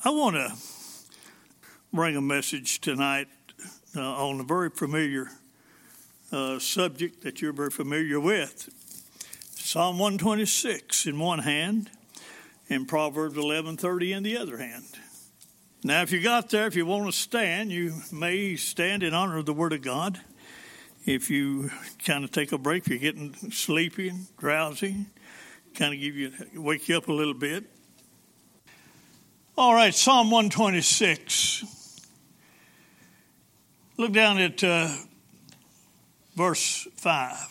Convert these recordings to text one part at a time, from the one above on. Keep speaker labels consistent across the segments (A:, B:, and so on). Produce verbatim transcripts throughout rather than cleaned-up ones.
A: I want to bring a message tonight uh, on a very familiar uh, subject that you're very familiar with. Psalm one twenty-six in one hand and Proverbs eleven thirty in the other hand. Now, if you got there, if you want to stand, you may stand in honor of the Word of God. If you kind of take a break, if you're getting sleepy and drowsy, kind of give you, wake you up a little bit. All right, Psalm one twenty-six. Look down at uh, verse five.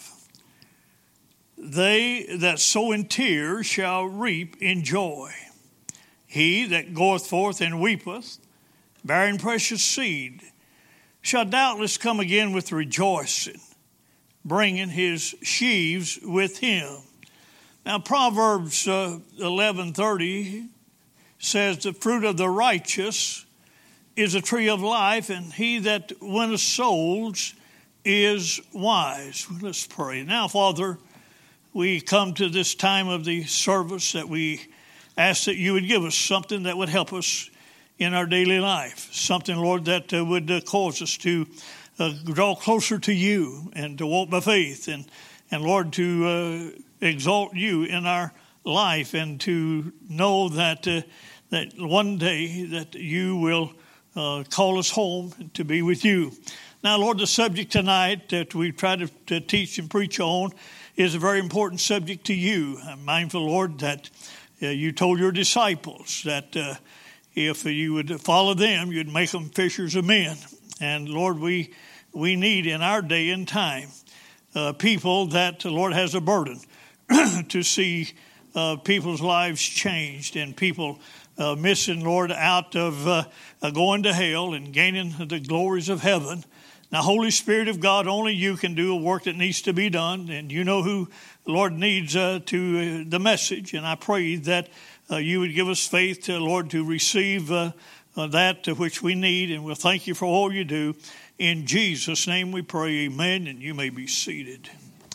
A: They that sow in tears shall reap in joy. He that goeth forth and weepeth, bearing precious seed, shall doubtless come again with rejoicing, bringing his sheaves with him. Now, Proverbs uh, eleven thirty says, the fruit of the righteous is a tree of life, and he that winneth souls is wise. Let's pray. Now, Father, we come to this time of the service that we ask that you would give us something that would help us in our daily life. Something, Lord, that uh, would uh, cause us to uh, draw closer to you and to walk by faith. And, and Lord, to uh, exalt you in our life and to know that uh, that one day that you will uh, call us home to be with you. Now, Lord, the subject tonight that we try to, to teach and preach on is a very important subject to you. I'm mindful, Lord, that uh, you told your disciples that uh, if you would follow them, you'd make them fishers of men. And, Lord, we we need in our day and time uh, people that the Lord has a burden to see uh, people's lives changed and people uh, missing, Lord, out of uh, uh, going to hell and gaining the glories of heaven. Now, Holy Spirit of God, only you can do a work that needs to be done, and you know who the Lord needs uh, to uh, the message. And I pray that uh, you would give us faith, to, Lord, to receive uh, uh, that to which we need, and we'll thank you for all you do. In Jesus' name we pray, amen, and you may be seated.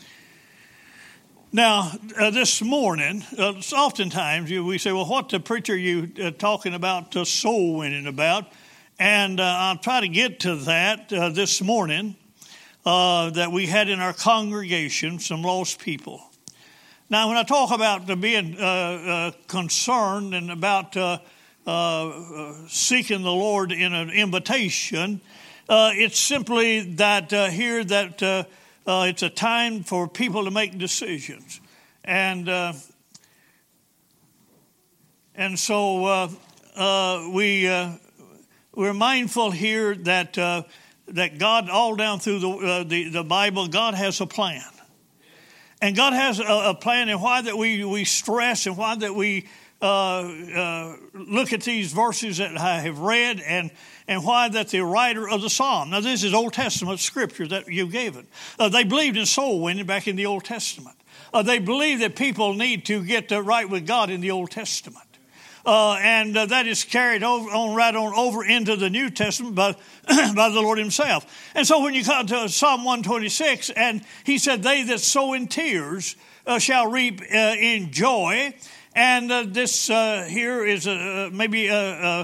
A: Now, uh, this morning, uh, oftentimes we say, well, what the preacher are you uh, talking about uh, soul winning about? And uh, I'll try to get to that uh, this morning, uh, that we had in our congregation some lost people. Now, when I talk about uh, being uh, uh, concerned and about uh, uh, uh, seeking the Lord in an invitation, uh, it's simply that uh, here that uh, uh, it's a time for people to make decisions. And uh, and so uh, uh, we... Uh, We're mindful here that uh, that God, all down through the, uh, the the Bible, God has a plan, and God has a, a plan. And why that we we stress and why that we uh, uh, look at these verses that I have read, and and why that the writer of the Psalm. Now, this is Old Testament scripture that you gave it. Uh, they believed in soul winning back in the Old Testament. Uh, they believe that people need to get uh, right with God in the Old Testament. Uh, and uh, that is carried over, on right on over into the New Testament by, by the Lord himself. And so when you come to Psalm one twenty-six, and he said, they that sow in tears uh, shall reap uh, in joy. And uh, this uh, here is a, maybe a,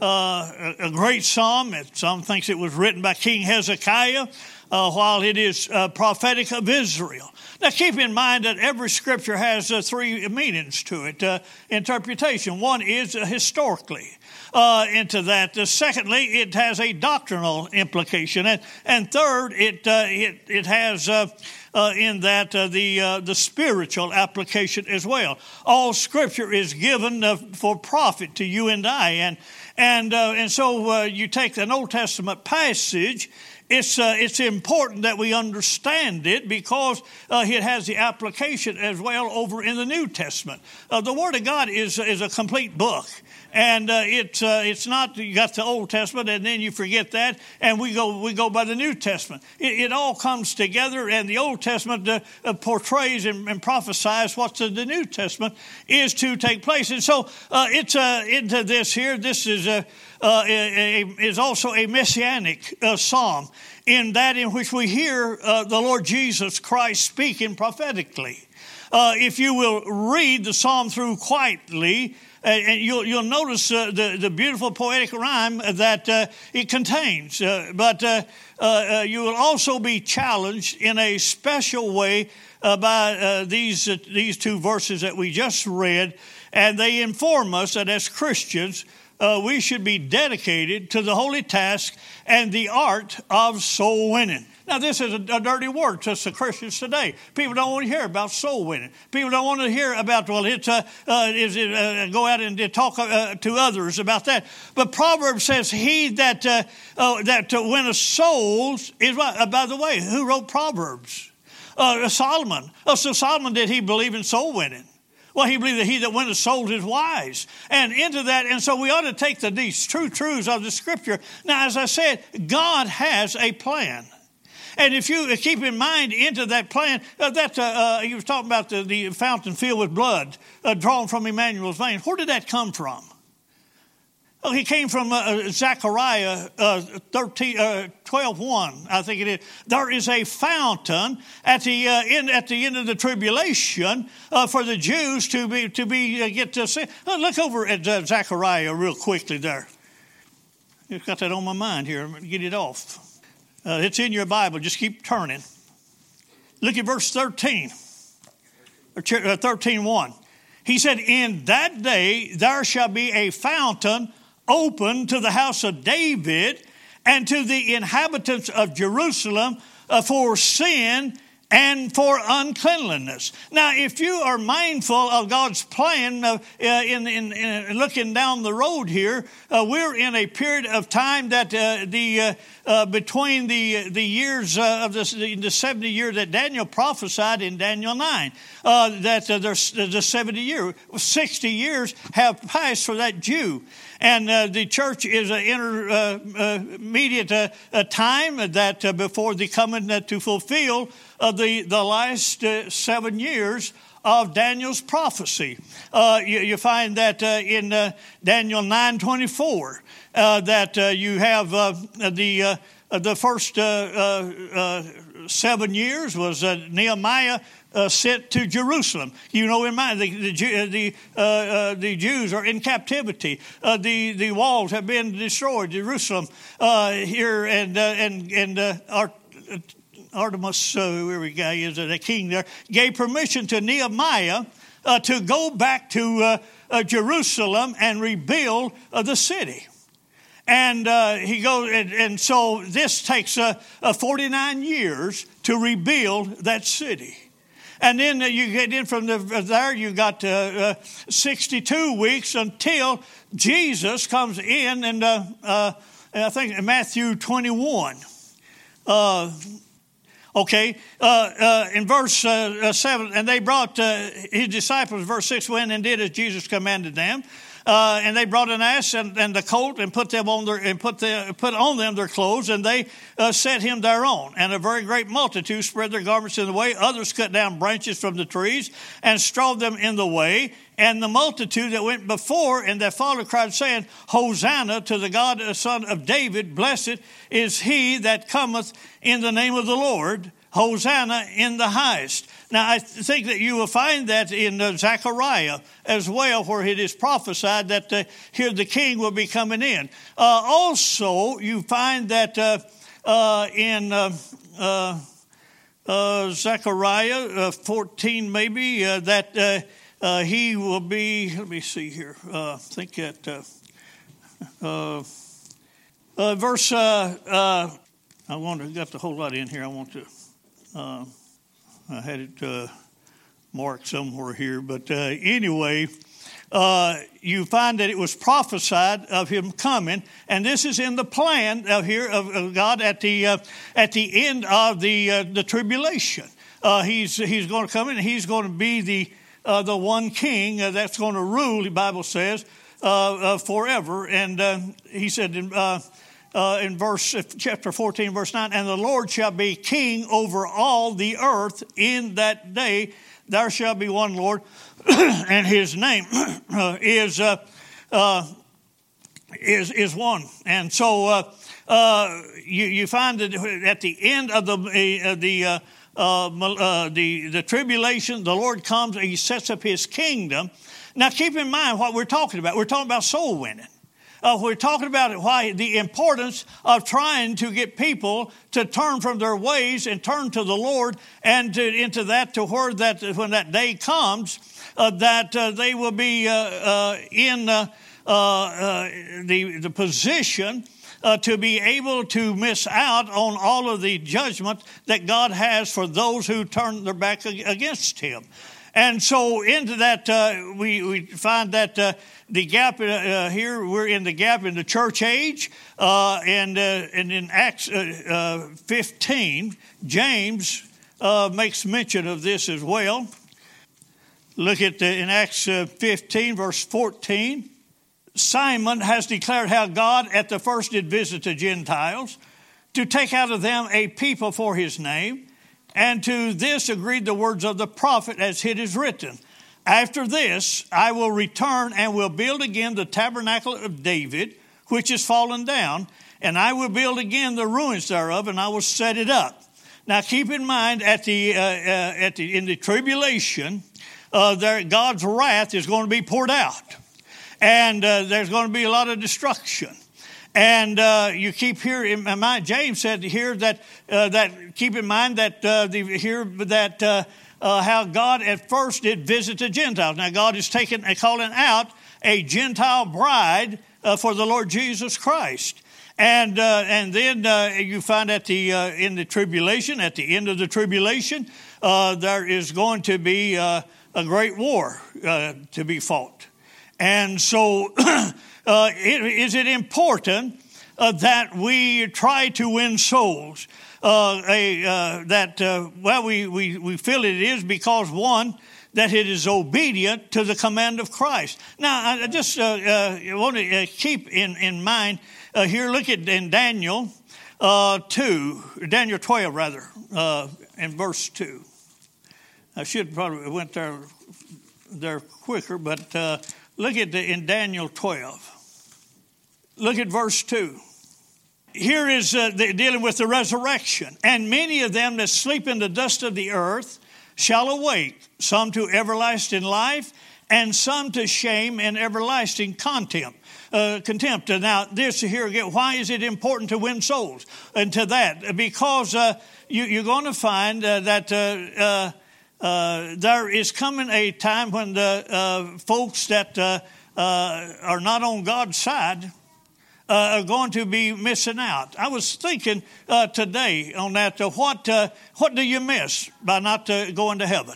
A: a, a great psalm. Some thinks it was written by King Hezekiah, uh, while it is uh, prophetic of Israel. Now, keep in mind that every scripture has uh, three meanings to it, uh, interpretation. One is uh, historically uh, into that. Uh, secondly, it has a doctrinal implication. And, and third, it, uh, it, it has uh, uh, in that uh, the, uh, the spiritual application as well. All scripture is given uh, for profit to you and I. And, and, uh, and so uh, you take an Old Testament passage. It's uh, it's important that we understand it because uh, it has the application as well over in the New Testament. Uh, the Word of God is is a complete book, and uh, it's uh, it's not you got the Old Testament and then you forget that, and we go we go by the New Testament. It, it all comes together, and the Old Testament uh, uh, portrays and, and prophesies what the, the New Testament is to take place. And so uh, it's uh, into this here. This is a. Uh, a, a, is also a messianic uh, psalm in that in which we hear uh, the Lord Jesus Christ speaking prophetically. Uh, if you will read the psalm through quietly, and you'll, you'll notice uh, the, the beautiful poetic rhyme that uh, it contains. Uh, but uh, uh, uh, you will also be challenged in a special way uh, by uh, these, uh, these two verses that we just read. And they inform us that as Christians, uh, we should be dedicated to the holy task and the art of soul winning. Now, this is a, a dirty word to the Christians today. People don't want to hear about soul winning. People don't want to hear about, well, it's uh, uh, is it, uh, go out and talk uh, to others about that. But Proverbs says, he that uh, uh, that uh, winneth souls is what? Uh, by the way, who wrote Proverbs? Uh, Solomon. Oh, so Solomon, did he believe in soul winning? Well, he believed that he that winneth souls is wise. And into that, and so we ought to take the, these true truths of the Scripture. Now, as I said, God has a plan. And if you keep in mind into that plan, uh, that uh, uh, he was talking about the, the fountain filled with blood uh, drawn from Emmanuel's veins. Where did that come from? Well, he came from uh, Zechariah uh, thirteen, uh, twelve one, I think it is. There is a fountain at the uh, end at the end of the tribulation uh, for the Jews to be to be uh, get to see. Uh, look over at uh, Zechariah real quickly there. I've got that on my mind here. I'm going to get it off. Uh, it's in your Bible. Just keep turning. Look at verse thirteen, or thirteen one. He said, in that day there shall be a fountain open to the house of David and to the inhabitants of Jerusalem uh, for sin and for uncleanliness. Now, if you are mindful of God's plan uh, in, in, in looking down the road here, uh, we're in a period of time that uh, the uh, uh, between the the years uh, of this, the, the seventy years that Daniel prophesied in Daniel nine, uh, that uh, there's the seventy year, sixty years have passed for that Jew. And uh, the church is an intermediate uh, uh, time that uh, before the coming uh, to fulfill uh, the, the last uh, seven years of Daniel's prophecy. Uh, you, you find that uh, in uh, Daniel nine twenty-four, uh, that uh, you have uh, the uh, the first uh, uh, uh, seven years was uh, Nehemiah Uh, sent to Jerusalem. You know, in mind, the the the, uh, uh, the Jews are in captivity. Uh, the the walls have been destroyed. Jerusalem uh, here and uh, and and uh, Art, Artemis, uh, where we guy is, uh, the king there, gave permission to Nehemiah uh, to go back to uh, uh, Jerusalem and rebuild uh, the city. And uh, he goes, and, and so this takes uh, uh, forty-nine years to rebuild that city. And then you get in from the, there, you got uh, uh, sixty-two weeks until Jesus comes in, and uh, uh, I think in Matthew twenty-one. Uh, okay, uh, uh, in verse uh, seven, and they brought uh, his disciples, verse six, went and did as Jesus commanded them. Uh, and they brought an ass and, and the colt and put them on their and put the, put on them their clothes, and they uh, set him thereon. And a very great multitude spread their garments in the way. Others cut down branches from the trees and strawed them in the way. And the multitude that went before and that followed cried, saying, Hosanna to the God, the Son of David. Blessed is he that cometh in the name of the Lord. Hosanna in the highest. Now, I think that you will find that in uh, Zechariah as well, where it is prophesied that uh, here the king will be coming in. Uh, also, you find that uh, uh, in uh, uh, uh, Zechariah uh, fourteen, maybe, uh, that uh, uh, he will be, let me see here, uh, I think that uh, uh, uh, verse, uh, uh, I wonder, I've got the whole lot in here I want to. Uh, I had it uh, marked somewhere here. But uh, anyway, uh, you find that it was prophesied of him coming. And this is in the plan of here of, of God at the uh, at the end of the uh, the tribulation. Uh, he's he's going to come in and he's going to be the uh, the one king uh, that's going to rule, the Bible says, uh, uh, forever. And uh, he said in uh, Uh, in verse chapter fourteen, verse nine, and the Lord shall be king over all the earth in that day. There shall be one Lord, and his name uh, is uh, uh, is is one. And so uh, uh, you you find that at the end of the uh, the uh, uh, uh, the the tribulation, the Lord comes and he sets up his kingdom. Now, keep in mind what we're talking about. We're talking about soul winning. Uh, we're talking about why the importance of trying to get people to turn from their ways and turn to the Lord, and to, into that to where that when that day comes, uh, that uh, they will be uh, uh, in uh, uh, uh, the the position uh, to be able to miss out on all of the judgment that God has for those who turn their back against Him. And so into that, uh, we, we find that uh, the gap uh, here, we're in the gap in the church age. Uh, and, uh, and in Acts uh, uh, fifteen, James uh, makes mention of this as well. Look at the, in Acts uh, fifteen, verse fourteen. Simon has declared how God at the first did visit the Gentiles to take out of them a people for His name. And to this agreed the words of the prophet, as it is written, after this I will return and will build again the tabernacle of David, which is fallen down, and I will build again the ruins thereof, and I will set it up. Now keep in mind, at the, uh, uh, at the in the tribulation, uh, there, God's wrath is going to be poured out, and uh, there's going to be a lot of destruction. And uh, you keep here in mind, James said here that uh, that keep in mind that uh, the, here that uh, uh, how God at first did visit the Gentiles. Now God is taking and calling out a Gentile bride uh, for the Lord Jesus Christ, and uh, and then uh, you find at the uh, in the tribulation, at the end of the tribulation, uh, there is going to be uh, a great war uh, to be fought, and so. Uh, it, is it important uh, that we try to win souls? Uh, a, uh, that, uh, well, we, we, we feel it is because, one, that it is obedient to the command of Christ. Now, I just uh, uh, want to uh, keep in, in mind uh, here, look at in Daniel uh, two, Daniel twelve, rather, uh, in verse two. I should probably have went there, there quicker, but uh, look at the, in Daniel twelve. Look at verse two. Here is uh, the, dealing with the resurrection. And many of them that sleep in the dust of the earth shall awake, some to everlasting life, and some to shame and everlasting contempt. Uh, contempt. Now, this here again, why is it important to win souls? And to that, because uh, you, you're going to find uh, that uh, uh, uh, there is coming a time when the uh, folks that uh, uh, are not on God's side Uh, are going to be missing out. I was thinking uh, today on that, uh, what uh, what do you miss by not uh, going to heaven?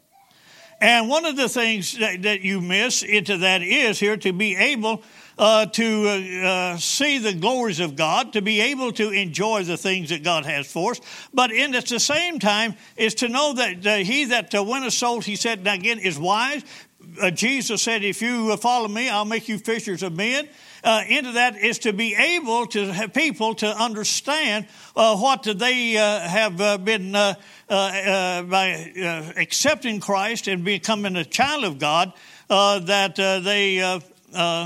A: And one of the things that, that you miss into that is here to be able uh, to uh, uh, see the glories of God, to be able to enjoy the things that God has for us. But in at the same time is to know that uh, he that uh, winneth souls, he said, now again, is wise. Uh, Jesus said, if you follow me, I'll make you fishers of men. Uh, into that is to be able to have people to understand uh, what they uh, have uh, been uh, uh, uh, by uh, accepting Christ and becoming a child of God, uh, that uh, they uh, uh,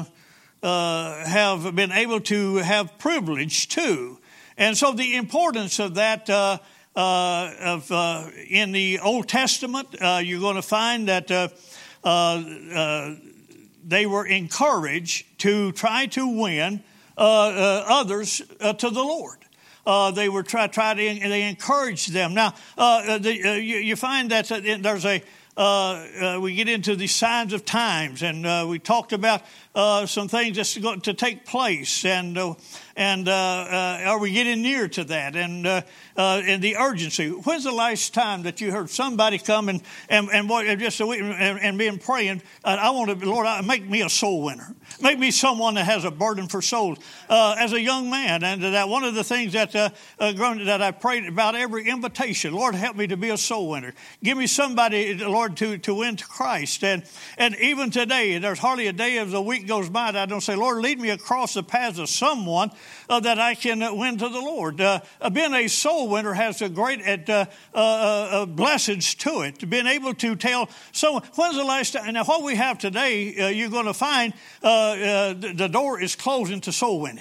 A: uh, have been able to have privilege too. And so the importance of that uh, uh, of uh, in the Old Testament, uh, you're going to find that uh, uh, uh, they were encouraged to try to win uh, uh, others uh, to the Lord. Uh, they were try try to they encouraged them. Now uh, the, uh, you, you find that there's a uh, uh, we get into the signs of times, and uh, we talked about uh, some things that's going to take place, and uh, and uh, uh, are we getting near to that? And uh, uh, and the urgency. When's the last time that you heard somebody come and and and boy, just a week and, and been praying? Uh, I want to, Lord, make me a soul winner. Make me someone that has a burden for souls. Uh, as a young man, and that one of the things that uh, uh, that I prayed about every invitation, Lord, help me to be a soul winner. Give me somebody, Lord, to to win to Christ. And and even today, there's hardly a day of the week goes by that I don't say, Lord, lead me across the paths of someone uh, that I can uh, win to the Lord. Uh, being a soul winner has a great uh, uh, uh, blessings to it. Being able to tell someone, when's the last time? Now, what we have today, uh, you're going to find uh, uh, the, the door is closing to soul winning.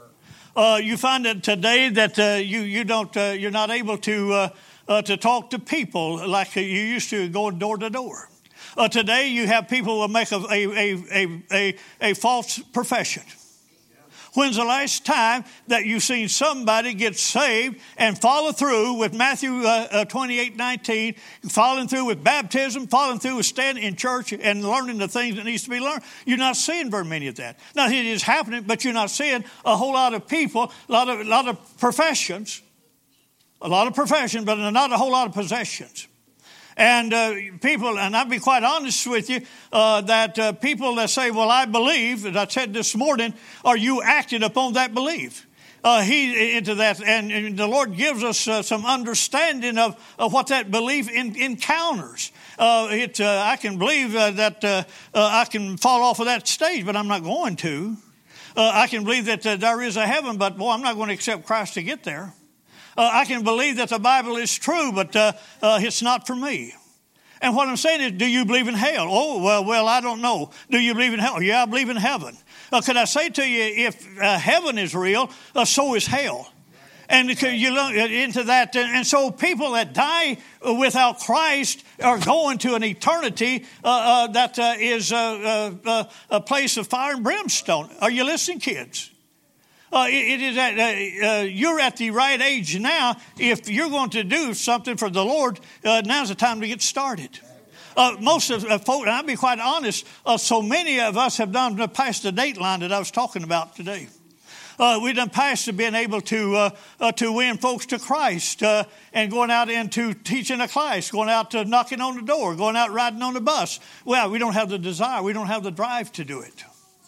A: Uh, you find that today that uh, you you don't uh, you're not able to uh, uh, to talk to people like you used to, going door to door. Uh, today you have people who will make a, a, a, a, a false profession. When's the last time that you've seen somebody get saved and follow through with Matthew uh, uh, twenty-eight nineteen, following through with baptism, following through with standing in church and learning the things that needs to be learned? You're not seeing very many of that. Now, it is happening, but you're not seeing a whole lot of people, a lot of, a lot of professions, a lot of professions, but not a whole lot of possessions. And uh, people, and I'll be quite honest with you, uh, that uh, people that say, well, I believe, as I said this morning, are you acting upon that belief? Uh, he into that, and, and the Lord gives us uh, some understanding of, of what that belief in, encounters. Uh, it, uh, I can believe uh, that uh, uh, I can fall off of that stage, but I'm not going to. Uh, I can believe that uh, there is a heaven, but boy, I'm not going to accept Christ to get there. Uh, I can believe that the Bible is true, but uh, uh, it's not for me. And what I'm saying is, do you believe in hell? Oh, well, well, I don't know. Do you believe in hell? Yeah, I believe in heaven. Uh, could I say to you, if uh, heaven is real, uh, so is hell. And you look into that. And so people that die without Christ are going to an eternity uh, uh, that uh, is uh, uh, a place of fire and brimstone. Are you listening, kids? Uh, it, it is at, uh, uh, you're at the right age now. If you're going to do something for the Lord, uh, now's the time to get started. Uh, most of uh, folks, and I'll be quite honest, uh, so many of us have done past the date line that I was talking about today. Uh, we've done past to being able to uh, uh, to win folks to Christ uh, and going out into teaching a class, going out to knocking on the door, going out riding on the bus. Well, we don't have the desire. We don't have the drive to do it.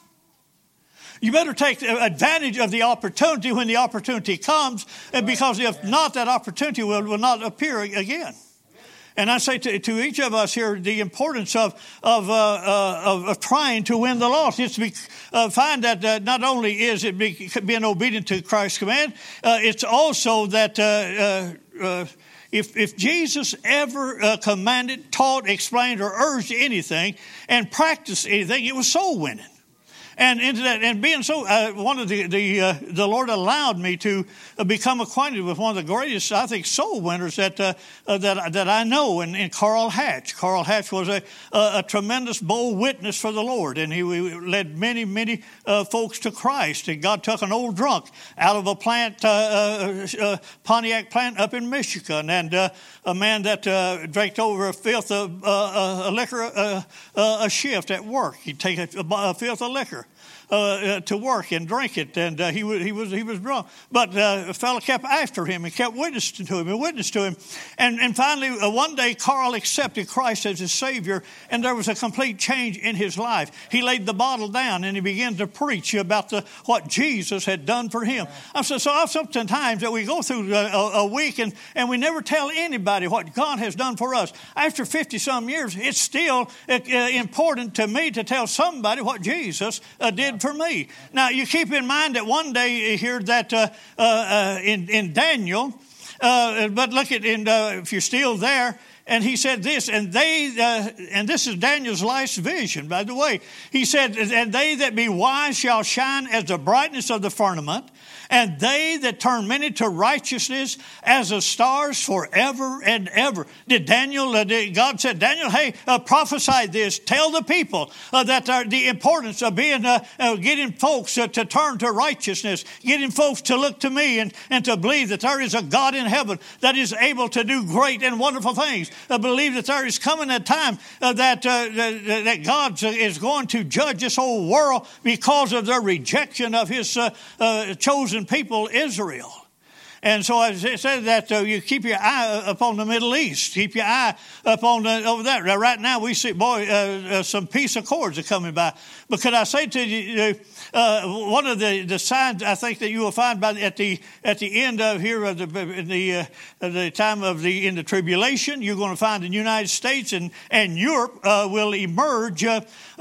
A: You better take advantage of the opportunity when the opportunity comes, because if not, that opportunity will, will not appear again. And I say to, to each of us here the importance of of, uh, uh, of of trying to win the lost. It's to be, uh, find that uh, not only is it be, being obedient to Christ's command, uh, it's also that uh, uh, uh, if if Jesus ever uh, commanded, taught, explained, or urged anything and practiced anything, it was soul winning. And into that, and being so, uh, one of the the uh, the Lord allowed me to uh, become acquainted with one of the greatest, I think, soul winners that uh, uh, that that I know, and, and Carl Hatch. Carl Hatch was a, a a tremendous bold witness for the Lord, and he led many many uh, folks to Christ. And God took an old drunk out of a plant, uh, uh, uh, Pontiac plant up in Michigan, and uh, a man that uh, drank over a filth of uh, a liquor uh, uh, a shift at work. He'd take a, a filth of liquor Uh, uh, to work and drink it, and uh, he was he was he was drunk. But uh, a fellow kept after him and kept witnessing to him and witnessed to him, and and finally uh, one day Carl accepted Christ as his Savior, and there was a complete change in his life. He laid the bottle down and he began to preach about the what Jesus had done for him. I said, so sometimes that we go through a, a week and and we never tell anybody what God has done for us. After fifty some years, it's still uh, important to me to tell somebody what Jesus uh, did for me. Now, you keep in mind that one day here that uh, uh, uh, in, in Daniel, uh, but look at, in, uh, if you're still there, and he said this, and they, uh, and this is Daniel's last vision, by the way. He said, and they that be wise shall shine as the brightness of the firmament, and they that turn many to righteousness as the stars forever and ever. Did Daniel, uh, did God said, Daniel, hey, uh, prophesy this. Tell the people uh, that uh, the importance of being, uh, uh, getting folks uh, to turn to righteousness, getting folks to look to me and, and to believe that there is a God in heaven that is able to do great and wonderful things. Uh, believe that there is coming a time uh, that, uh, that, that God is going to judge this whole world because of their rejection of his uh, uh, chosen people, Israel. And so I said that uh, you keep your eye upon the Middle East. Keep your eye upon the, over there. Now, right now we see, boy, uh, uh, some peace accords are coming by. But could I say to you, uh, one of the, the signs I think that you will find by at the at the end of here of the in the uh, the time of the in the tribulation, you're going to find the United States and and Europe uh, will emerge, uh, uh,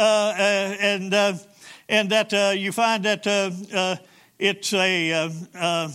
A: uh, and uh, and that uh, you find that uh, uh, it's a uh, uh,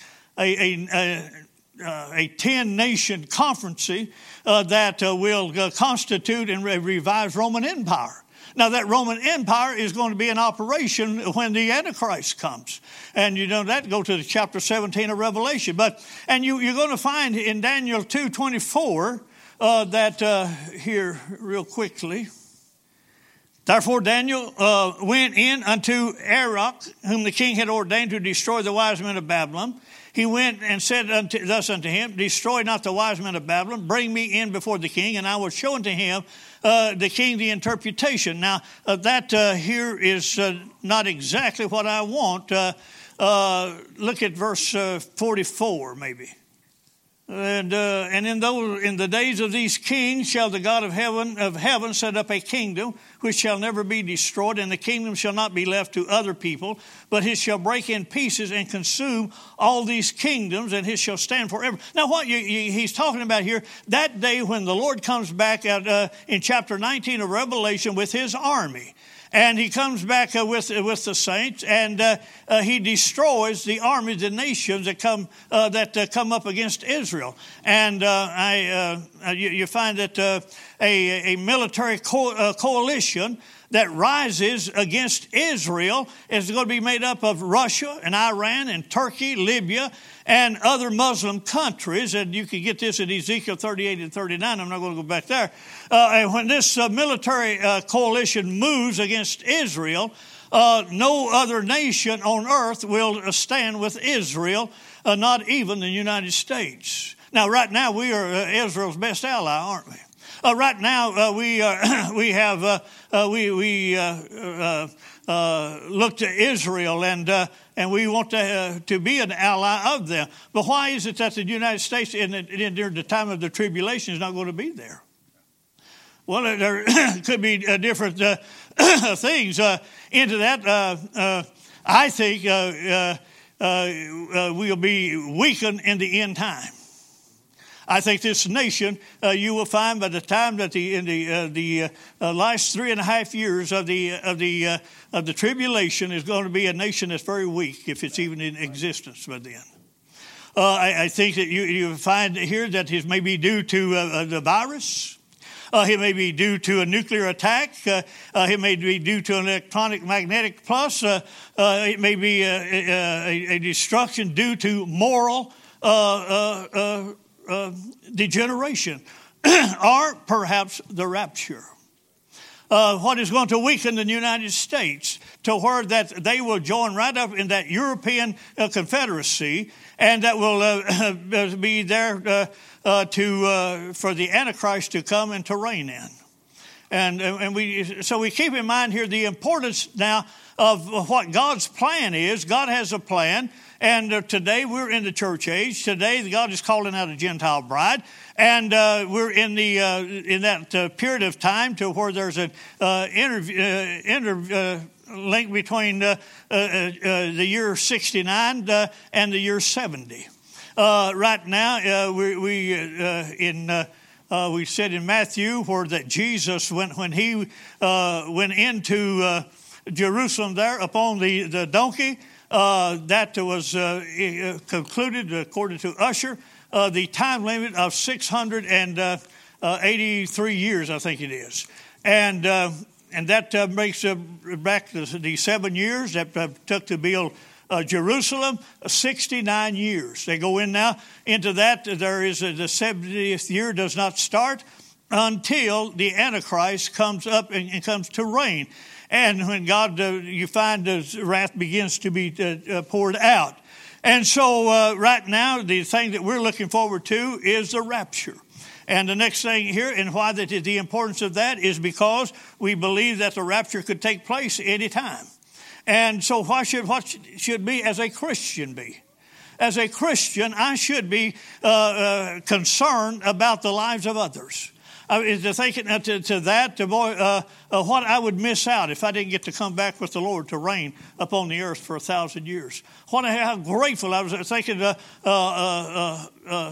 A: a a, a, a ten-nation conference uh, that uh, will uh, constitute and re- revive Roman Empire. Now, that Roman Empire is going to be in operation when the Antichrist comes. And you know that, go to chapter seventeen of Revelation. But and you, you're going to find in Daniel two twenty-four uh, that uh, here real quickly. Therefore Daniel uh, went in unto Arioch, whom the king had ordained to destroy the wise men of Babylon. He went and said unto, thus unto him, destroy not the wise men of Babylon, bring me in before the king, and I will show unto him, uh, the king, the interpretation. Now, uh, that uh, here is uh, not exactly what I want. Uh, uh, look at verse uh, forty-four, maybe. And uh, and in those in the days of these kings shall the God of heaven of heaven set up a kingdom which shall never be destroyed, and the kingdom shall not be left to other people, but it shall break in pieces and consume all these kingdoms, and it shall stand forever. Now, what you, you, he's talking about here, that day when the Lord comes back at, uh, in chapter nineteen of Revelation with his army. And he comes back uh, with uh, with the saints, and uh, uh, he destroys the armies, the nations that come uh, that uh, come up against Israel. And uh, I uh, you, you find that uh, a, a military co- uh, coalition that rises against Israel is going to be made up of Russia and Iran and Turkey, Libya, and other Muslim countries. And you can get this in Ezekiel thirty-eight and thirty-nine. I'm not going to go back there. Uh, and when this uh, military uh, coalition moves against Israel, uh, no other nation on earth will stand with Israel, uh, not even the United States. Now, right now, we are uh, Israel's best ally, aren't we? Uh, right now, uh, we uh, we have uh, uh, we we uh, uh, uh, look to Israel, and uh, and we want to uh, to be an ally of them. But why is it that the United States, in, in during the time of the tribulation, is not going to be there? Well, there could be uh, different uh, things uh, into that. Uh, uh, I think uh, uh, uh, we'll be weakened in the end time. I think this nation, uh, you will find by the time that the in the uh, the uh, last three and a half years of the of the uh, of the tribulation is going to be a nation that's very weak, if it's even in existence by then. Uh, I, I think that you you find here that it may be due to uh, the virus. Uh, it may be due to a nuclear attack. Uh, uh, it may be due to an electronic magnetic pulse. Uh, uh, it may be a, a, a destruction due to moral uh, uh, uh, uh, degeneration, or perhaps the rapture. Uh, what is going to weaken the United States to where that they will join right up in that European uh, Confederacy, and that will uh, be there uh, uh, to uh, for the Antichrist to come and to reign in. And and we so we keep in mind here the importance now of what God's plan is. God has a plan. And uh, today we're in the church age. Today God is calling out a Gentile bride, and uh, we're in the uh, in that uh, period of time to where there's an uh, interview, uh, inter, uh, link between uh, uh, uh, the year sixty-nine uh, and the year seventy. Uh, right now, uh, we, we uh, in uh, uh, we said in Matthew where that Jesus went when he uh, went into uh, Jerusalem there upon the the donkey. Uh, that was uh, concluded, according to Usher, uh, the time limit of six hundred eighty-three years, I think it is. And uh, and that uh, makes uh, back the, the seven years that uh, took to build uh, Jerusalem, sixty-nine years. They go in now into that. There is a, the seventieth year does not start until the Antichrist comes up and, and comes to reign. And when God, uh, you find the wrath begins to be uh, uh, poured out. And so uh, right now, the thing that we're looking forward to is the rapture. And the next thing here, and why that is the importance of that is because we believe that the rapture could take place any time. And so why should, what should be as a Christian be? As a Christian, I should be uh, uh, concerned about the lives of others. I mean, to thinking uh, to, to that, to boy, uh, uh, what I would miss out if I didn't get to come back with the Lord to reign upon the earth for a thousand years. What how grateful I was thinking uh, uh, uh, uh,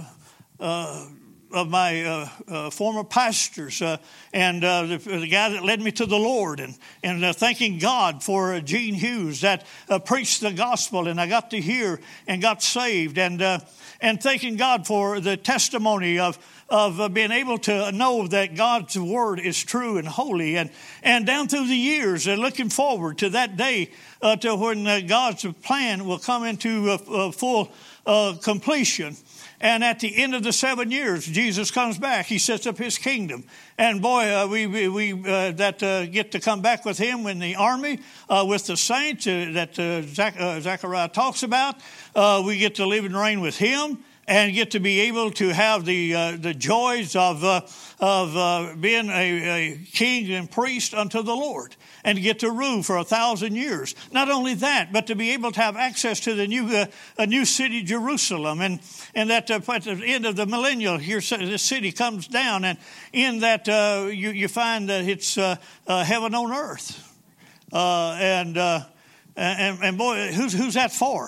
A: uh, of my uh, uh, former pastors uh, and uh, the, the guy that led me to the Lord, and and uh, thanking God for uh, Gene Hughes that uh, preached the gospel, and I got to hear and got saved, and uh, and thanking God for the testimony of. of uh, being able to know that God's word is true and holy, and, and down through the years, and looking forward to that day uh, to when uh, God's plan will come into uh, uh, full uh, completion. And at the end of the seven years, Jesus comes back. He sets up his kingdom. And boy, uh, we we, we uh, that uh, get to come back with him in the army, uh, with the saints uh, that uh, Zach, uh, Zechariah talks about. Uh, we get to live and reign with him, and get to be able to have the uh, the joys of uh, of uh, being a, a king and priest unto the Lord, and to get to rule for a thousand years. Not only that, but to be able to have access to the new uh, a new city, Jerusalem, and and that uh, at the end of the millennial, here this city comes down, and in that uh, you you find that it's uh, uh, heaven on earth, uh, and uh, and and boy, who's who's that for?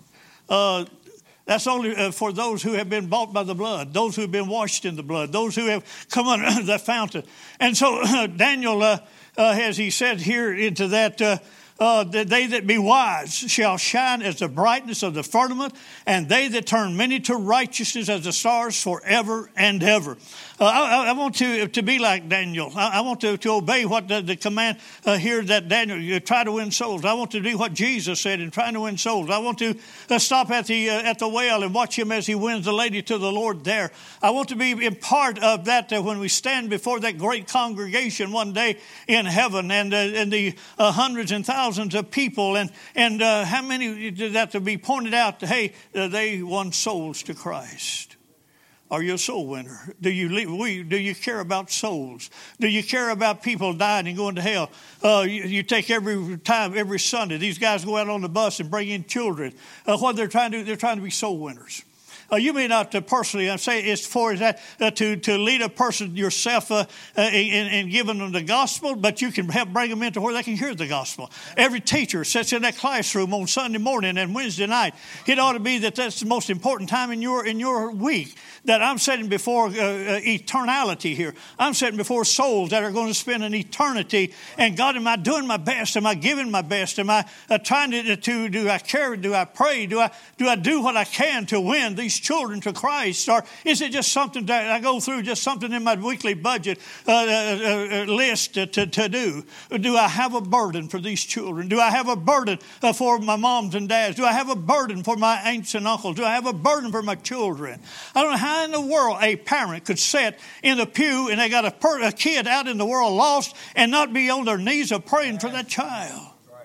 A: Uh, That's only uh, for those who have been bought by the blood, those who have been washed in the blood, those who have come under the fountain. And so uh, Daniel, uh, uh, as he said here into that, uh, uh, they that be wise shall shine as the brightness of the firmament, and they that turn many to righteousness as the stars forever and ever. Uh, I, I want to to be like Daniel. I, I want to, to obey what the, the command uh, here that Daniel, you try to win souls. I want to do what Jesus said in trying to win souls. I want to uh, stop at the uh, at the well and watch him as he wins the lady to the Lord there. I want to be in part of that uh, when we stand before that great congregation one day in heaven, and uh, and the uh, hundreds and thousands of people, and and uh, how many did that to be pointed out? Hey, uh, they won souls to Christ. Are you a soul winner? Do you do you care about souls? Do you care about people dying and going to hell? Uh, you, you take every time, every Sunday, these guys go out on the bus and bring in children. Uh, what they're trying to do, they're trying to be soul winners. Uh, you may not uh, personally, I'm saying it's for that uh, to, to lead a person yourself uh, uh, in, in giving them the gospel, but you can help bring them into where they can hear the gospel. Every teacher sits in that classroom on Sunday morning and Wednesday night. It ought to be that that's the most important time in your in your week, that I'm sitting before uh, uh, eternality here. I'm sitting before souls that are going to spend an eternity. And God, am I doing my best? Am I giving my best? Am I uh, trying to, to, do I care? Do I pray? Do I, do I do what I can to win these children to Christ? Or is it just something that I go through, just something in my weekly budget uh, uh, uh, list to, to, to do? Do I have a burden for these children? Do I have a burden uh, for my moms and dads? Do I have a burden for my aunts and uncles? Do I have a burden for my children? I don't know how in the world a parent could sit in the pew and they got a, per, a kid out in the world lost and not be on their knees of praying for that child.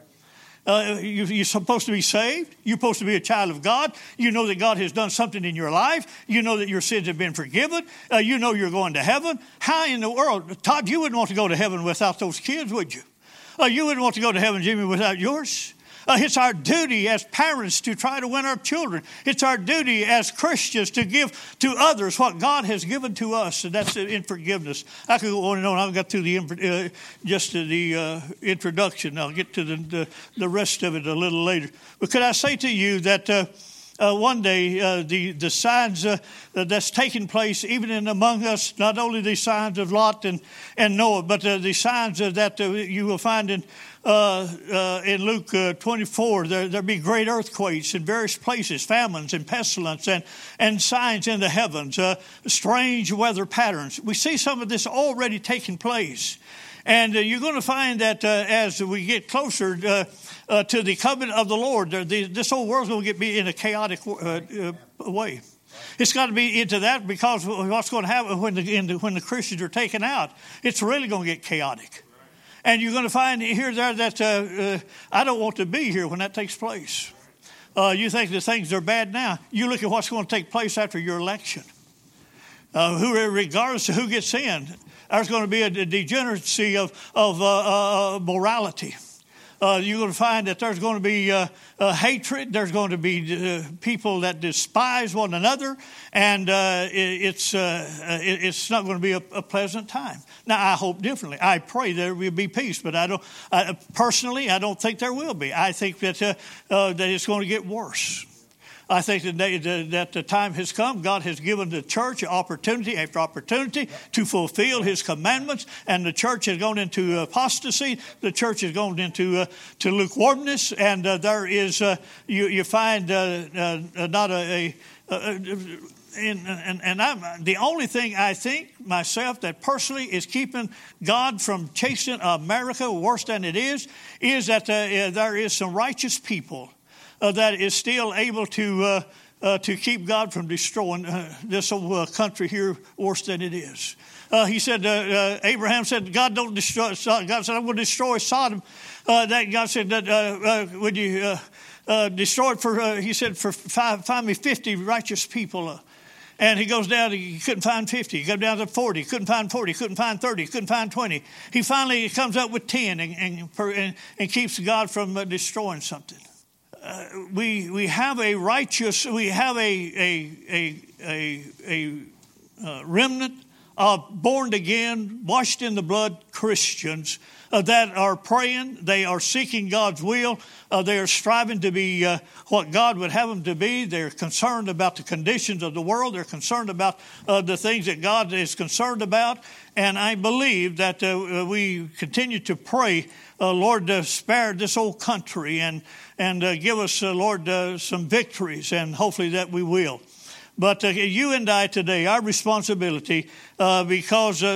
A: Uh, you, you're supposed to be saved. You're supposed to be a child of God. You know that God has done something in your life. You know that your sins have been forgiven. Uh, you know you're going to heaven. How in the world, Todd, you wouldn't want to go to heaven without those kids, would you? Uh, you wouldn't want to go to heaven, Jimmy, without yours. Uh, it's our duty as parents to try to win our children. It's our duty as Christians to give to others what God has given to us, and that's in forgiveness. I could go on and on. I got through the uh, just the uh, introduction. I'll get to the, the the rest of it a little later. But could I say to you that uh, uh, one day uh, the the signs uh, that's taking place even in among us, not only the signs of Lot and and Noah, but uh, the signs uh, that uh, you will find in. Uh, uh, in Luke uh, twenty-four, there there be great earthquakes in various places, famines and pestilence, and and signs in the heavens, uh, strange weather patterns. We see some of this already taking place, and uh, you're going to find that uh, as we get closer uh, uh, to the covenant of the Lord, the, this whole world's going to get be in a chaotic uh, uh, way. It's got to be into that, because what's going to happen when the, in the when the Christians are taken out, it's really going to get chaotic. And you're going to find here there that uh, uh, I don't want to be here when that takes place. Uh, you think that things are bad now. You look at what's going to take place after your election. Uh, who, regardless of who gets in, there's going to be a degeneracy of, of uh, uh, morality. Uh, you're going to find that there's going to be uh, uh, hatred. There's going to be uh, people that despise one another, and uh, it, it's uh, it, it's not going to be a, a pleasant time. Now, I hope differently. I pray there will be peace, but I don't. I, personally, I don't think there will be. I think that uh, uh, that it's going to get worse. I think that, they, that the time has come. God has given the church opportunity after opportunity to fulfill His commandments, and the church has gone into apostasy. The church has gone into uh, to lukewarmness, and uh, there is uh, you, you find uh, uh, not a, a, a and, and, and I'm, the only thing I think myself that personally is keeping God from chasing America worse than it is, is that uh, there is some righteous people Uh, that is still able to uh, uh, to keep God from destroying uh, this old uh, country here worse than it is. Uh, he said, uh, uh, Abraham said, God don't destroy, God said, I'm going to destroy Sodom. Uh, that God said, that, uh, uh, would you uh, uh, destroy it for, uh, he said, for five, find me fifty righteous people. Uh, and he goes down, he couldn't find fifty. He goes down to forty, he couldn't find forty, he couldn't find thirty, he couldn't find twenty. He finally comes up with ten and, and, and, and keeps God from uh, destroying something. Uh, we we have a righteous, we have a, a, a, a, a uh, remnant of born again, washed in the blood Christians uh, that are praying. They are seeking God's will. Uh, they are striving to be uh, what God would have them to be. They're concerned about the conditions of the world. They're concerned about uh, the things that God is concerned about. And I believe that uh, we continue to pray, uh, Lord, uh, spare this old country and, and uh, give us, uh, Lord, uh, some victories, and hopefully that we will. But uh, you and I today, our responsibility, uh, because uh,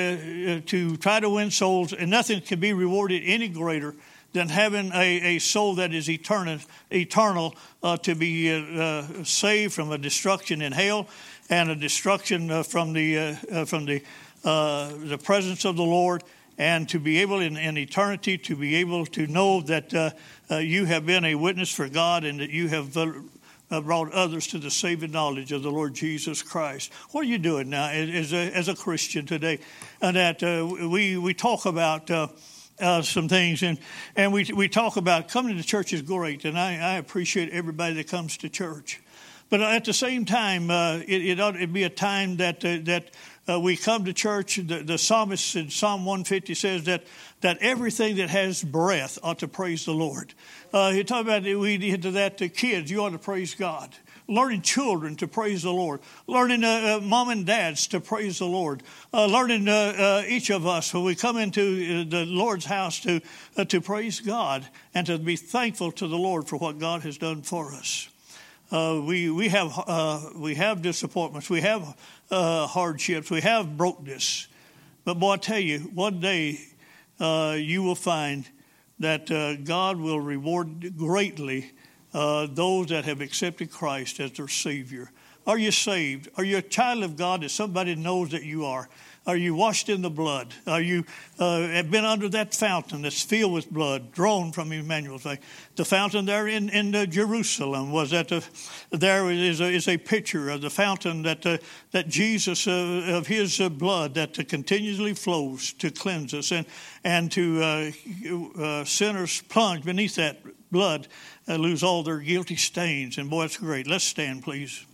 A: uh, to try to win souls, and nothing can be rewarded any greater than having a, a soul that is eternal, eternal uh, to be uh, uh, saved from a destruction in hell and a destruction uh, from the uh, uh, from the uh, the presence of the Lord, and to be able in, in eternity to be able to know that uh, uh, you have been a witness for God and that you have Uh, Uh, brought others to the saving knowledge of the Lord Jesus Christ. What are you doing now as a, as a Christian today? And that uh, we we talk about uh, uh, some things, and and we we talk about coming to church is great, and I, I appreciate everybody that comes to church. But at the same time, uh, it, it ought to be a time that uh, that uh, we come to church. The, the psalmist in Psalm one fifty says that that everything that has breath ought to praise the Lord. Uh, he talked about we get to that to kids. You ought to praise God. Learning children to praise the Lord. Learning uh, uh, mom and dads to praise the Lord. Uh, learning uh, uh, each of us when we come into uh, the Lord's house to uh, to praise God and to be thankful to the Lord for what God has done for us. Uh, we we have uh, we have disappointments. We have uh, hardships. We have brokenness. But boy, I tell you, one day uh, you will find that uh, God will reward greatly uh, those that have accepted Christ as their Savior. Are you saved? Are you a child of God that somebody knows that you are? Are you washed in the blood? Are you uh, have been under that fountain that's filled with blood, drawn from Emmanuel's faith? The fountain there in in uh, Jerusalem was that the, there is a, is a picture of the fountain that uh, that Jesus uh, of His uh, blood that uh, continually flows to cleanse us, and and to uh, uh, sinners plunge beneath that blood uh, lose all their guilty stains. And boy, it's great. Let's stand, please.